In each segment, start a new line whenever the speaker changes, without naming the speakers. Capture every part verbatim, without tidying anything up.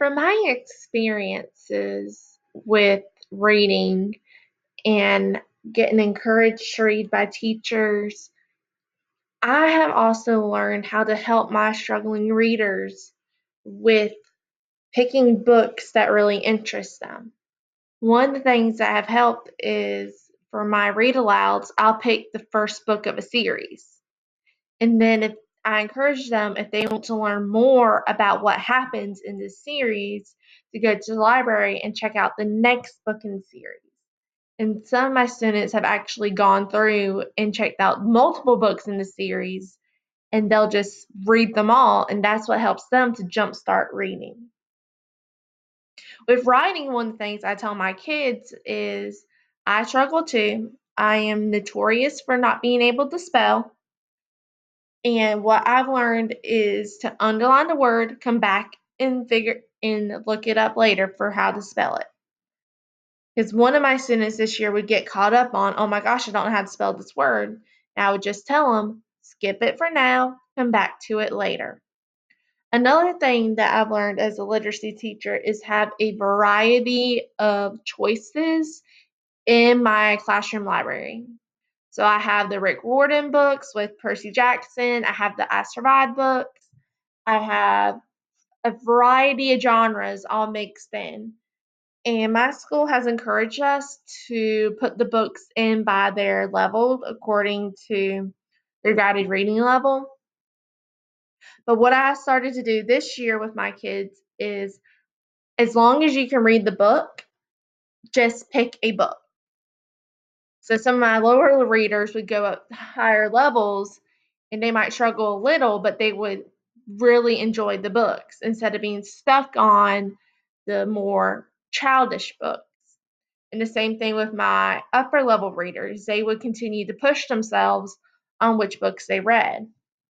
From my experiences with reading and getting encouraged to read by teachers, I have also learned how to help my struggling readers with picking books that really interest them. One of the things that have helped is for my read alouds, I'll pick the first book of a series. And then if I encourage them, if they want to learn more about what happens in this series, to go to the library and check out the next book in the series. And some of my students have actually gone through and checked out multiple books in the series, and they'll just read them all, and that's what helps them to jumpstart reading. With writing, one of the things I tell my kids is I struggle too. I am notorious for not being able to spell. And what I've learned is to underline the word, come back and figure and look it up later for how to spell it. Because one of my students this year would get caught up on, oh my gosh, I don't know how to spell this word. And I would just tell them, skip it for now, come back to it later. Another thing that I've learned as a literacy teacher is have a variety of choices in my classroom library. So I have the Rick Warden books with Percy Jackson. I have the I Survived books. I have a variety of genres all mixed in. And my school has encouraged us to put the books in by their level according to their guided reading level. But what I started to do this year with my kids is as long as you can read the book, just pick a book. So some of my lower readers would go up higher levels and they might struggle a little, but they would really enjoy the books instead of being stuck on the more childish books. And the same thing with my upper level readers. They would continue to push themselves on which books they read.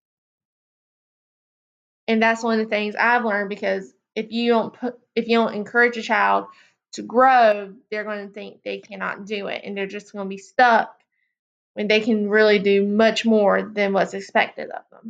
And that's one of the things I've learned, because if you don't put if you don't encourage a child to grow, they're going to think they cannot do it, and they're just going to be stuck when they can really do much more than what's expected of them.